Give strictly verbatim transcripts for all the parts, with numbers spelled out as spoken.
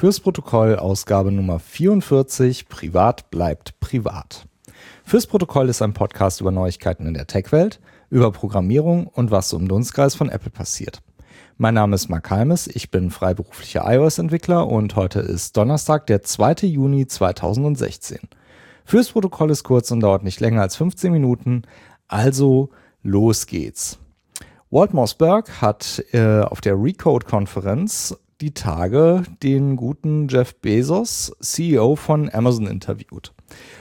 Fürs Protokoll Ausgabe Nummer vierundvierzig, Privat bleibt privat. Fürs Protokoll ist ein Podcast über Neuigkeiten in der Tech-Welt, über Programmierung und was so im Dunstkreis von Apple passiert. Mein Name ist Mark Halmes, ich bin freiberuflicher iOS-Entwickler und heute ist Donnerstag, der zweite Juni zweitausendsechzehn. Fürs Protokoll ist kurz und dauert nicht länger als fünfzehn Minuten, also los geht's. Walt Mossberg hat äh, auf der Recode-Konferenz die Tage den guten Jeff Bezos, C E O von Amazon, interviewt.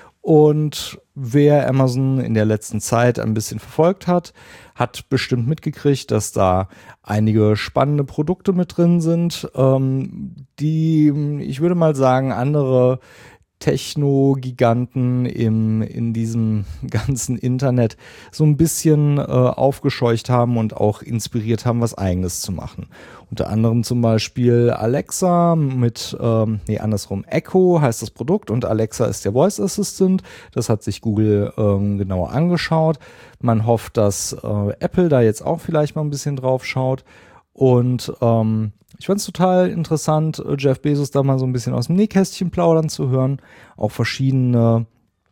Und wer Amazon in der letzten Zeit ein bisschen verfolgt hat, hat bestimmt mitgekriegt, dass da einige spannende Produkte mit drin sind, ähm, die, ich würde mal sagen, andere Techno-Giganten im, in diesem ganzen Internet so ein bisschen äh, aufgescheucht haben und auch inspiriert haben, was Eigenes zu machen. Unter anderem zum Beispiel Alexa mit, ähm, nee, andersrum, Echo heißt das Produkt und Alexa ist der Voice Assistant. Das hat sich Google ähm, genauer angeschaut. Man hofft, dass äh, Apple da jetzt auch vielleicht mal ein bisschen drauf schaut. Und ähm, ich fand es total interessant, Jeff Bezos da mal so ein bisschen aus dem Nähkästchen plaudern zu hören. Auch verschiedene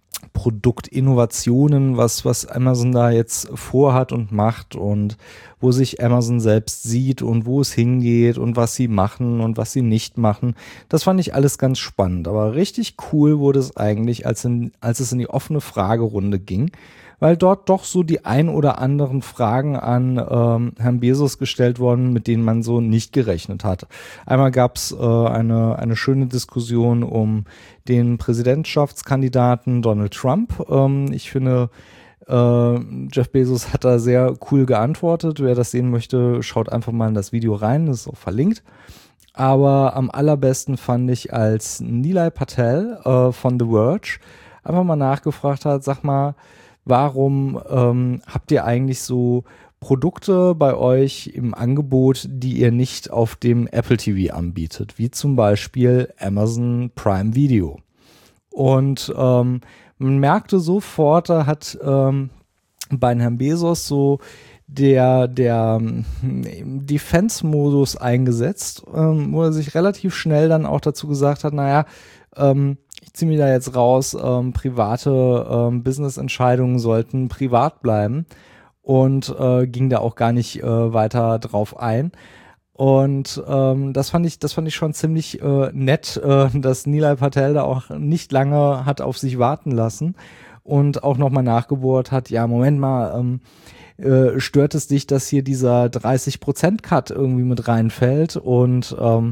Produktinnovationen, was, was Amazon da jetzt vorhat und macht und wo sich Amazon selbst sieht und wo es hingeht und was sie machen und was sie nicht machen. Das fand ich alles ganz spannend. Aber richtig cool wurde es eigentlich, als, in, als es in die offene Fragerunde ging, weil dort doch so die ein oder anderen Fragen an ähm, Herrn Bezos gestellt wurden, mit denen man so nicht gerechnet hat. Einmal gab es äh, eine, eine schöne Diskussion um den Präsidentschaftskandidaten Donald Trump. Ähm, ich finde, äh, Jeff Bezos hat da sehr cool geantwortet. Wer das sehen möchte, schaut einfach mal in das Video rein, das ist auch verlinkt. Aber am allerbesten fand ich, als Nilay Patel äh, von The Verge einfach mal nachgefragt hat, sag mal, warum ähm, habt ihr eigentlich so Produkte bei euch im Angebot, die ihr nicht auf dem Apple T V anbietet, wie zum Beispiel Amazon Prime Video? Und ähm, man merkte sofort, da hat ähm, bei Herrn Bezos so der, der Defense-Modus eingesetzt, ähm, wo er sich relativ schnell dann auch dazu gesagt hat, naja, ähm, ich ziehe mich da jetzt raus, ähm, private ähm, Business-Entscheidungen sollten privat bleiben und äh, ging da auch gar nicht äh, weiter drauf ein. Und ähm, das fand ich, das fand ich schon ziemlich äh, nett, äh, dass Nilay Patel da auch nicht lange hat auf sich warten lassen und auch nochmal nachgebohrt hat, ja, Moment mal, ähm, äh, stört es dich, dass hier dieser dreißig Prozent Cut irgendwie mit reinfällt? Und ähm,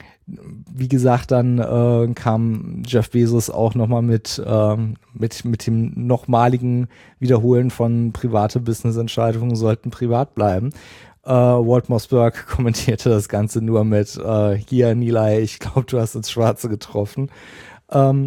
wie gesagt, dann äh, kam Jeff Bezos auch nochmal mit, ähm, mit, mit dem nochmaligen Wiederholen von private Business-Entscheidungen sollten privat bleiben. Äh, Walt Mossberg kommentierte das Ganze nur mit, äh, hier Nilay, ich glaube, du hast ins Schwarze getroffen. Ähm,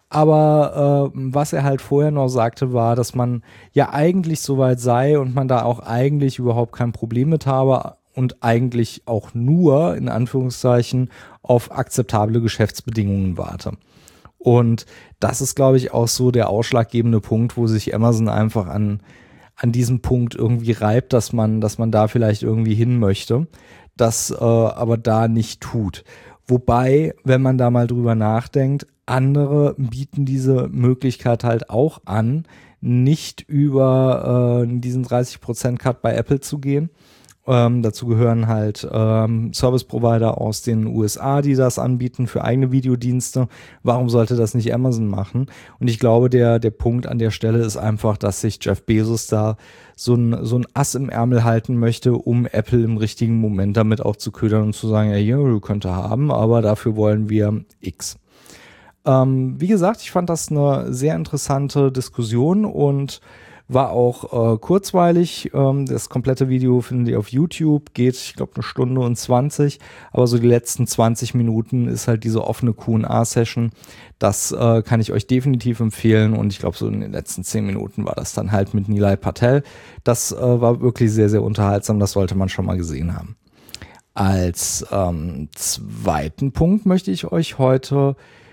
aber äh, was er halt vorher noch sagte, war, dass man ja eigentlich soweit sei und man da auch eigentlich überhaupt kein Problem mit habe und eigentlich auch nur, in Anführungszeichen, auf akzeptable Geschäftsbedingungen warte. Und das ist, glaube ich, auch so der ausschlaggebende Punkt, wo sich Amazon einfach an, an diesem Punkt irgendwie reibt, dass man, dass man da vielleicht irgendwie hin möchte, das äh, aber da nicht tut. Wobei, wenn man da mal drüber nachdenkt, andere bieten diese Möglichkeit halt auch an, nicht über äh, diesen dreißig Prozent Cut bei Apple zu gehen. Ähm, dazu gehören halt ähm, Service-Provider aus den U S A, die das anbieten für eigene Videodienste. Warum sollte das nicht Amazon machen? Und ich glaube, der der Punkt an der Stelle ist einfach, dass sich Jeff Bezos da so ein, so ein Ass im Ärmel halten möchte, um Apple im richtigen Moment damit auch zu ködern und zu sagen, ja, hier, du könntest haben, aber dafür wollen wir X. Ähm, wie gesagt, ich fand das eine sehr interessante Diskussion und war auch äh, kurzweilig. Ähm, das komplette Video findet ihr auf YouTube, geht, ich glaube, eine Stunde und zwanzig, aber so die letzten zwanzig Minuten ist halt diese offene Q und A-Session. Das äh, kann ich euch definitiv empfehlen und ich glaube, so in den letzten zehn Minuten war das dann halt mit Nilay Patel. Das äh, war wirklich sehr, sehr unterhaltsam, das sollte man schon mal gesehen haben. Als ähm, zweiten Punkt möchte ich euch heute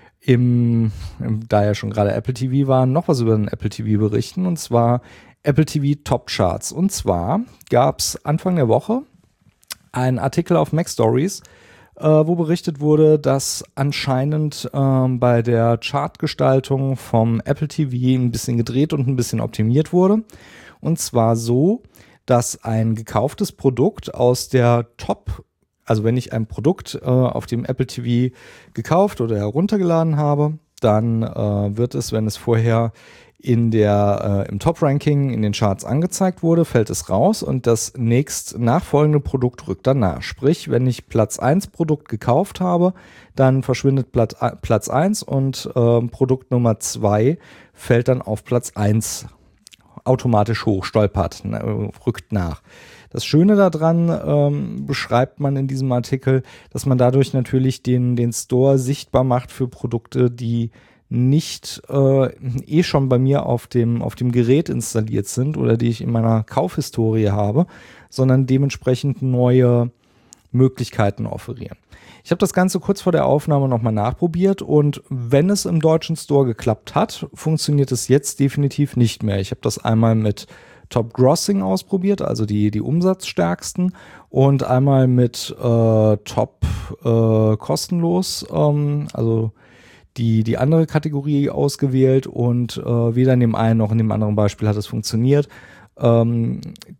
Im, im, da ja schon gerade Apple T V war, noch was über den Apple T V berichten, und zwar Apple T V Top Charts. Und zwar gab es Anfang der Woche einen Artikel auf Mac Stories, äh, wo berichtet wurde, dass anscheinend ähm, bei der Chartgestaltung vom Apple T V ein bisschen gedreht und ein bisschen optimiert wurde. Und zwar so, dass ein gekauftes Produkt aus der Top, also wenn ich ein Produkt äh, auf dem Apple T V gekauft oder heruntergeladen habe, dann äh, wird es, wenn es vorher in der, äh, im Top-Ranking in den Charts angezeigt wurde, fällt es raus und das nächst nachfolgende Produkt rückt danach. Sprich, wenn ich Platz eins Produkt gekauft habe, dann verschwindet Platz, äh, Platz eins und äh, Produkt Nummer zwei fällt dann auf Platz eins automatisch hoch, stolpert, ne, rückt nach. Das Schöne daran ähm, beschreibt man in diesem Artikel, dass man dadurch natürlich den, den Store sichtbar macht für Produkte, die nicht äh, eh schon bei mir auf dem, auf dem Gerät installiert sind oder die ich in meiner Kaufhistorie habe, sondern dementsprechend neue Möglichkeiten offerieren. Ich habe das Ganze kurz vor der Aufnahme nochmal nachprobiert und wenn es im deutschen Store geklappt hat, funktioniert es jetzt definitiv nicht mehr. Ich habe das einmal mit Top Grossing ausprobiert, also die, die umsatzstärksten und einmal mit äh, Top äh, kostenlos, ähm, also die, die andere Kategorie ausgewählt und äh, weder in dem einen noch in dem anderen Beispiel hat es funktioniert. Ähm,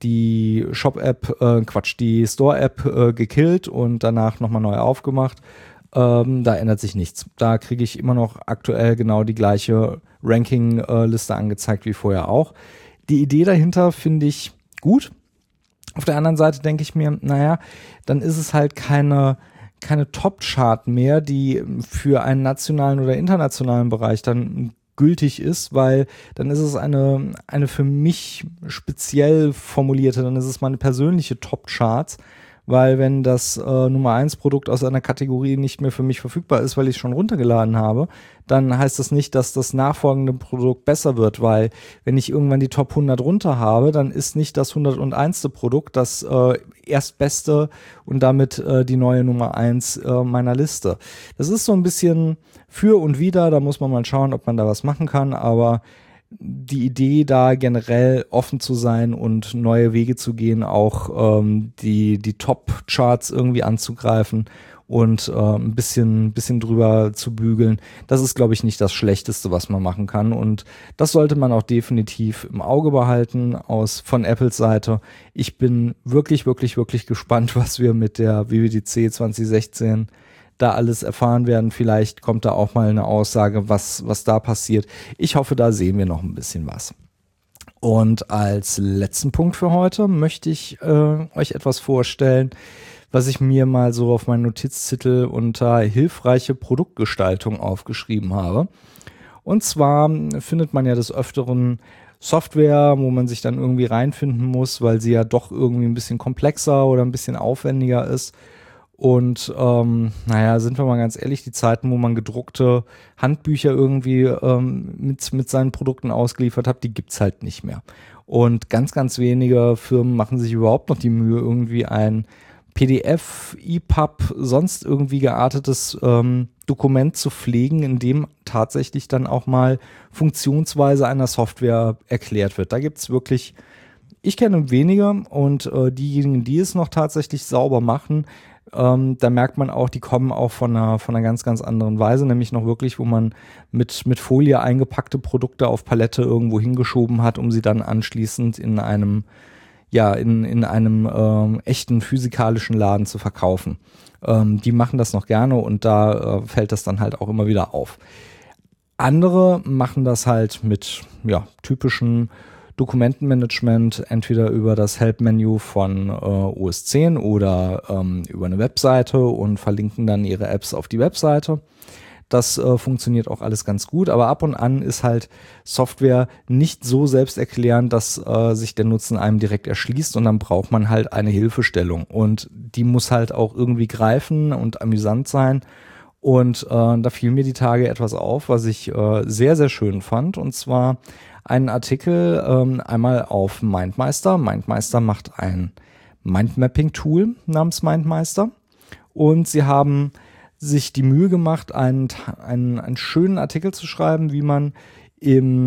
die Shop-App, äh, Quatsch, die Store-App äh, gekillt und danach nochmal neu aufgemacht. Ähm, da ändert sich nichts. Da kriege ich immer noch aktuell genau die gleiche Ranking-Liste äh, angezeigt wie vorher auch. Die Idee dahinter finde ich gut. Auf der anderen Seite denke ich mir, naja, dann ist es halt keine keine Top-Chart mehr, die für einen nationalen oder internationalen Bereich dann gültig ist, weil dann ist es eine, eine für mich speziell formulierte, dann ist es meine persönliche Top-Charts, weil wenn das äh, Nummer eins Produkt aus einer Kategorie nicht mehr für mich verfügbar ist, weil ich es schon runtergeladen habe, dann heißt das nicht, dass das nachfolgende Produkt besser wird, weil wenn ich irgendwann die Top hundert runter habe, dann ist nicht das hunderteins. Produkt das äh, erstbeste und damit äh, die neue Nummer eins äh, meiner Liste. Das ist so ein bisschen für und wider, da muss man mal schauen, ob man da was machen kann, aber die Idee, da generell offen zu sein und neue Wege zu gehen, auch ähm, die, die Top-Charts irgendwie anzugreifen und äh, ein bisschen, bisschen drüber zu bügeln, das ist, glaube ich, nicht das Schlechteste, was man machen kann. Und das sollte man auch definitiv im Auge behalten aus von Apples Seite. Ich bin wirklich, wirklich, wirklich gespannt, was wir mit der W W D C zwanzig sechzehn da alles erfahren werden. Vielleicht kommt da auch mal eine Aussage, was, was da passiert. Ich hoffe, da sehen wir noch ein bisschen was. Und als letzten Punkt für heute möchte ich äh, euch etwas vorstellen, was ich mir mal so auf meinen Notizzettel unter hilfreiche Produktgestaltung aufgeschrieben habe. Und zwar findet man ja des Öfteren Software, wo man sich dann irgendwie reinfinden muss, weil sie ja doch irgendwie ein bisschen komplexer oder ein bisschen aufwendiger ist. Und ähm, naja, sind wir mal ganz ehrlich, die Zeiten, wo man gedruckte Handbücher irgendwie ähm, mit, mit seinen Produkten ausgeliefert hat, die gibt's halt nicht mehr. Und ganz, ganz wenige Firmen machen sich überhaupt noch die Mühe, irgendwie ein P D F, E P U B, sonst irgendwie geartetes ähm, Dokument zu pflegen, in dem tatsächlich dann auch mal Funktionsweise einer Software erklärt wird. Da gibt's wirklich, ich kenne wenige und äh, diejenigen, die es noch tatsächlich sauber machen, Ähm, da merkt man auch, die kommen auch von einer, von einer ganz, ganz anderen Weise, nämlich noch wirklich, wo man mit, mit Folie eingepackte Produkte auf Palette irgendwo hingeschoben hat, um sie dann anschließend in einem, ja, in, in einem ähm, echten physikalischen Laden zu verkaufen. Ähm, die machen das noch gerne und da äh, fällt das dann halt auch immer wieder auf. Andere machen das halt mit, ja, typischen Dokumentenmanagement, entweder über das Help-Menü von äh, O S zehn oder ähm, über eine Webseite und verlinken dann ihre Apps auf die Webseite. Das äh, funktioniert auch alles ganz gut, aber ab und an ist halt Software nicht so selbsterklärend, dass äh, sich der Nutzen einem direkt erschließt und dann braucht man halt eine Hilfestellung und die muss halt auch irgendwie greifen und amüsant sein. Und äh, da fiel mir die Tage etwas auf, was ich äh, sehr, sehr schön fand, und zwar einen Artikel ähm, einmal auf MindMeister. MindMeister macht ein Mindmapping-Tool namens MindMeister und sie haben sich die Mühe gemacht, einen, einen, einen schönen Artikel zu schreiben, wie man im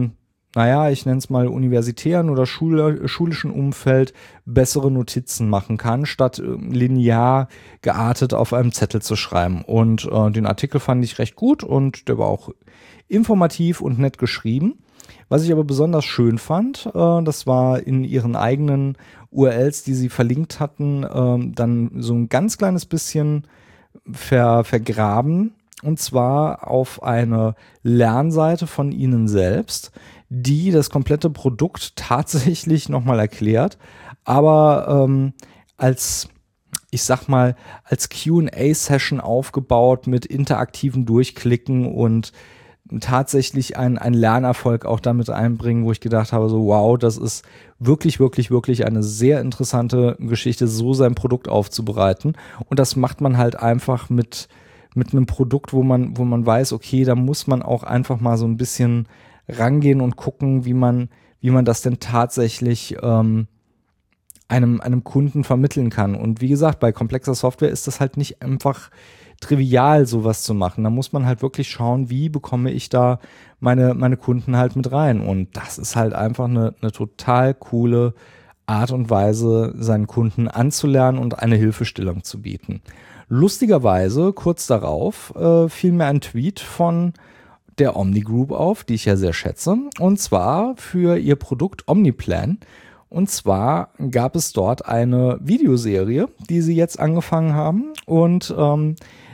naja, ich nenne es mal universitären oder Schule, schulischen Umfeld bessere Notizen machen kann, statt äh, linear geartet auf einem Zettel zu schreiben. Und äh, den Artikel fand ich recht gut und der war auch informativ und nett geschrieben. Was ich aber besonders schön fand, äh, das war in ihren eigenen U R Ls, die sie verlinkt hatten, äh, dann so ein ganz kleines bisschen ver, vergraben. Und zwar auf eine Lernseite von ihnen selbst, die das komplette Produkt tatsächlich nochmal erklärt, aber ähm, als, ich sag mal, als Q und A-Session aufgebaut mit interaktiven Durchklicken und tatsächlich ein, ein Lernerfolg auch damit einbringen, wo ich gedacht habe, so wow, das ist wirklich, wirklich, wirklich eine sehr interessante Geschichte, so sein Produkt aufzubereiten. Und das macht man halt einfach mit, mit einem Produkt, wo man, wo man weiß, okay, da muss man auch einfach mal so ein bisschen rangehen und gucken, wie man, wie man das denn tatsächlich ähm, einem, einem Kunden vermitteln kann. Und wie gesagt, bei komplexer Software ist das halt nicht einfach trivial, sowas zu machen. Da muss man halt wirklich schauen, wie bekomme ich da meine, meine Kunden halt mit rein. Und das ist halt einfach eine, eine total coole Art und Weise, seinen Kunden anzulernen und eine Hilfestellung zu bieten. Lustigerweise, kurz darauf, äh, fiel mir ein Tweet von der Omni Group auf, die ich ja sehr schätze, und zwar für ihr Produkt Omniplan. Und zwar gab es dort eine Videoserie, die sie jetzt angefangen haben, und ähm,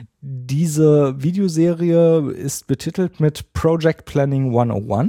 diese Videoserie ist betitelt mit Project Planning hundertundeins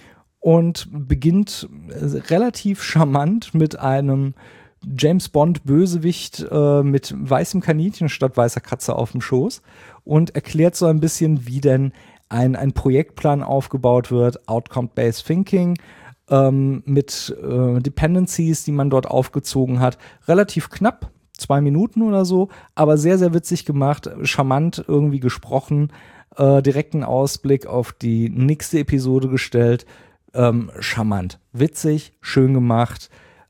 und beginnt relativ charmant mit einem James Bond Bösewicht äh, mit weißem Kaninchen statt weißer Katze auf dem Schoß und erklärt so ein bisschen, wie denn ein, ein Projektplan aufgebaut wird, Outcome-Based Thinking, ähm, mit äh, Dependencies, die man dort aufgezogen hat. Relativ knapp, zwei Minuten oder so, aber sehr, sehr witzig gemacht, charmant irgendwie gesprochen, äh, direkten Ausblick auf die nächste Episode gestellt, ähm, charmant, witzig, schön gemacht,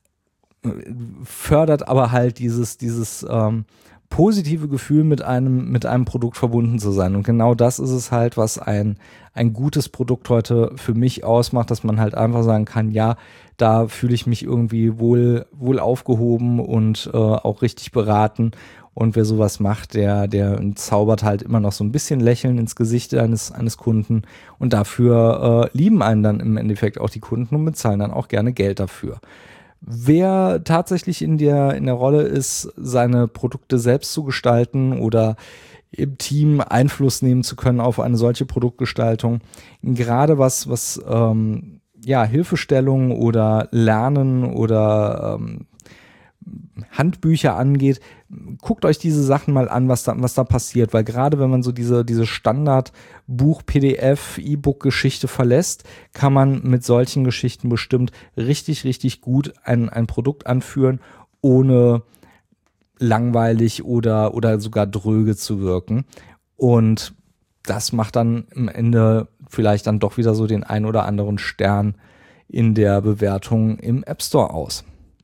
fördert aber halt dieses, dieses ähm, positive Gefühl, mit einem, mit einem Produkt verbunden zu sein. Und genau das ist es halt, was ein, ein gutes Produkt heute für mich ausmacht, dass man halt einfach sagen kann, ja, da fühle ich mich irgendwie wohl, wohl aufgehoben und äh, auch richtig beraten. Und wer sowas macht, der, der zaubert halt immer noch so ein bisschen Lächeln ins Gesicht eines, eines Kunden. Und dafür äh, lieben einen dann im Endeffekt auch die Kunden und bezahlen dann auch gerne Geld dafür. Wer tatsächlich in der, in der Rolle ist, seine Produkte selbst zu gestalten oder im Team Einfluss nehmen zu können auf eine solche Produktgestaltung, gerade was, was ähm, ja, Hilfestellung oder Lernen oder ähm, Handbücher angeht, guckt euch diese Sachen mal an, was da, was da passiert, weil gerade wenn man so diese, diese Standard-Buch-P D F, E-Book-Geschichte verlässt, kann man mit solchen Geschichten bestimmt richtig, richtig gut ein, ein Produkt anführen, ohne langweilig oder, oder sogar dröge zu wirken. Und das macht dann am Ende vielleicht dann doch wieder so den ein oder anderen Stern in der Bewertung im App Store aus.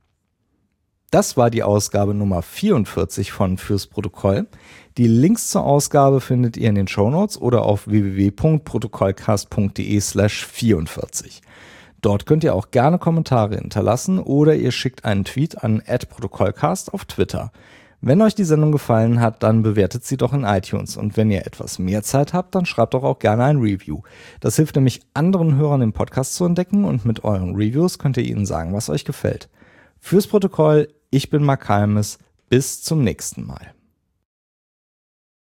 Das war die Ausgabe Nummer vierundvierzig von Fürs Protokoll. Die Links zur Ausgabe findet ihr in den Shownotes oder auf w w w punkt protokollcast punkt d e slash vierundvierzig. Dort könnt ihr auch gerne Kommentare hinterlassen oder ihr schickt einen Tweet an at protokollcast auf Twitter. Wenn euch die Sendung gefallen hat, dann bewertet sie doch in iTunes. Und wenn ihr etwas mehr Zeit habt, dann schreibt doch auch gerne ein Review. Das hilft nämlich anderen Hörern den Podcast zu entdecken und mit euren Reviews könnt ihr ihnen sagen, was euch gefällt. Fürs Protokoll, ich bin Mark Halmes. Bis zum nächsten Mal.